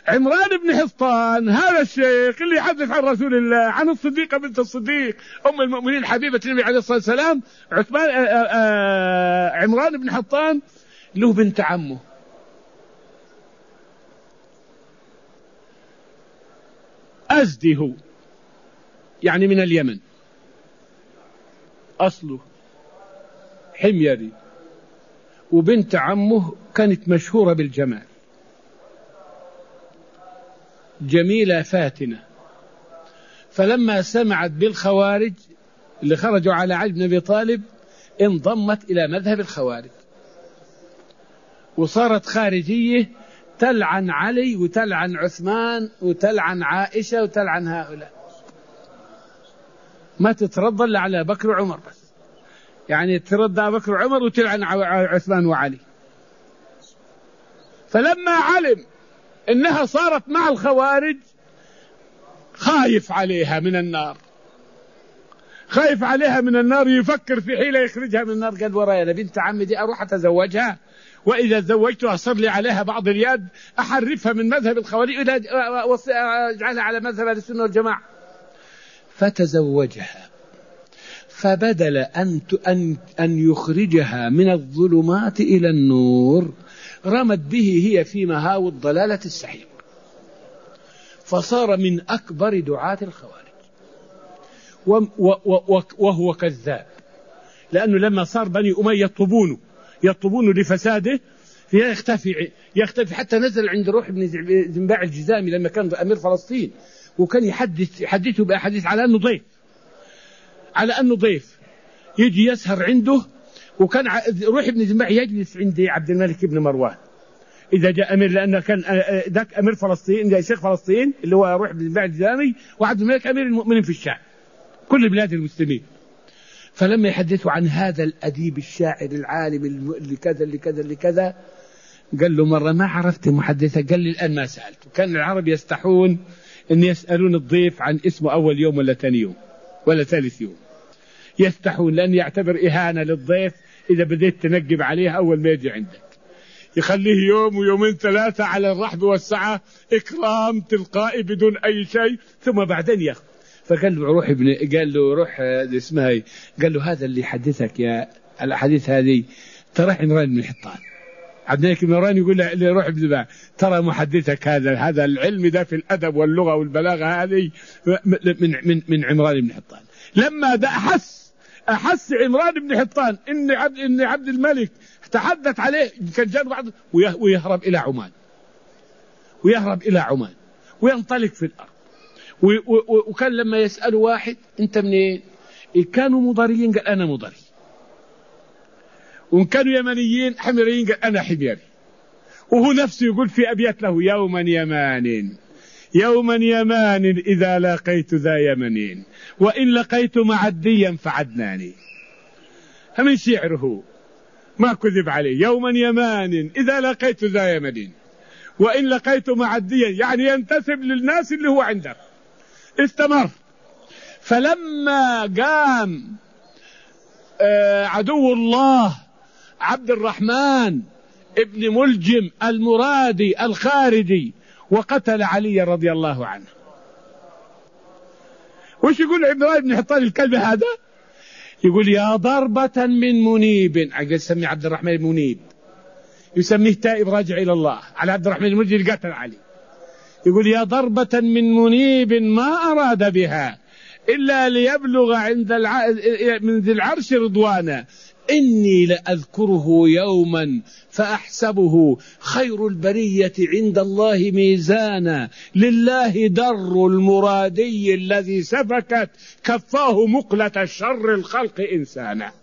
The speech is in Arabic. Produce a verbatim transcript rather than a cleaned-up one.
عمران بن حطان هذا الشيخ اللي يحدث عن رسول الله، عن الصديقة بنت الصديق أم المؤمنين حبيبة النبي عليه الصلاة والسلام، عثمان آآ آآ عمران بن حطان له بنت عمه أزدي، هو يعني من اليمن أصله حميري، وبنت عمه كانت مشهورة بالجمال، جميلة فاتنة. فلما سمعت بالخوارج اللي خرجوا على علي بن أبي طالب انضمت إلى مذهب الخوارج، وصارت خارجية تلعن علي وتلعن عثمان وتلعن عائشة وتلعن هؤلاء، ما تترضى إلا على بكر وعمر بس، يعني ترضى بكر وعمر وتلعن عثمان وعلي. فلما علم إنها صارت مع الخوارج خايف عليها من النار، خايف عليها من النار، يفكر في حيلة يخرجها من النار. قال ورايا أنا بنت عمي دي أروح أتزوجها، وإذا تزوجتها صار لي عليها بعض اليد، أحرفها من مذهب الخوارج وأجعلها على مذهب السنة والجماعة. فتزوجها، فبدل أن أن يخرجها من الظلمات إلى النور رمت به هي في مهاوي الضلالة السحيق، فصار من أكبر دعاة الخوارج. وهو كذاب، لأنه لما صار بني أمية يطلبونه يطلبونه لفساده يختفي يختفي حتى نزل عند روح بن زنباع الجزامي لما كان أمير فلسطين، وكان يحدث يحدثه بأحاديث على أنه ضيف، على أنه ضيف يجي يسهر عنده. وكان روح بن زنباع يجلس عند عبد الملك بن مروان إذا جاء أمير، لأنه كان ذاك أمير فلسطين شيخ فلسطين اللي هو روح بن زنباع الجزامي، وعبد الملك أمير المؤمنين في الشام كل بلاد المسلمين. فلما يحدثوا عن هذا الأديب الشاعر العالم اللي كذا اللي كذا اللي كذا، قال له مرة ما عرفت محدثة، قال لي الآن ما سألته. كان العرب يستحون أن يسألون الضيف عن اسمه أول يوم ولا ثاني يوم ولا ثالث يوم، يستحون، لأن يعتبر إهانة للضيف إذا بديت تنقب عليه أول ما يجي عندك، يخليه يوم ويومين ثلاثة على الرحب والسعة، إكرام تلقائي بدون أي شيء، ثم بعدين يأخذ. فقال له روح ابن قال له روح اسمها هي. قال له هذا اللي حدثك يا الأحاديث هذه ترى عمران بن حطان. عبد الملك بن مروان يقول له روح ابن زنباع ترى محدثك هذا هذا العلم ده في الأدب واللغة والبلاغة هذه من من من عمران بن حطان. لما ده أحس أحس عمران بن حطان إن عبد إن عبد الملك تحدث عليه، كان جاء بعض ويهرب إلى عمان ويهرب إلى عمان وينطلق في الأرض. وكان لما يسأل واحد أنت منين؟ إن كانوا مضريين قال أنا مضري، وإن كانوا يمنيين حميريين قال أنا حميري. وهو نفسه يقول في أبيات له يوما يمان يوما يمان إذا لقيت ذا يمنين وإن لقيت معديا فعدناني. هم شعره ما كذب عليه، يوما يمان إذا لقيت ذا يمنين وإن لقيت معديا، يعني ينتسب للناس اللي هو عنده. استمر. فلما قام عدو الله عبد الرحمن ابن ملجم المرادي الخارجي وقتل علي رضي الله عنه، وش يقول عمران بن حطان الكلب هذا؟ يقول يا ضربة من منيب، عقل يسمي عبد الرحمن منيب، يسميه تائب راجع إلى الله على عبد الرحمن الملجم اللي قتل علي. يقول يا ضربة من منيب ما أراد بها إلا ليبلغ عند الع... من ذي العرش رضوانا، إني لأذكره يوما فأحسبه خير البرية عند الله ميزانا، لله در المرادي الذي سفكت كفاه مقلة شر الخلق إنسانا.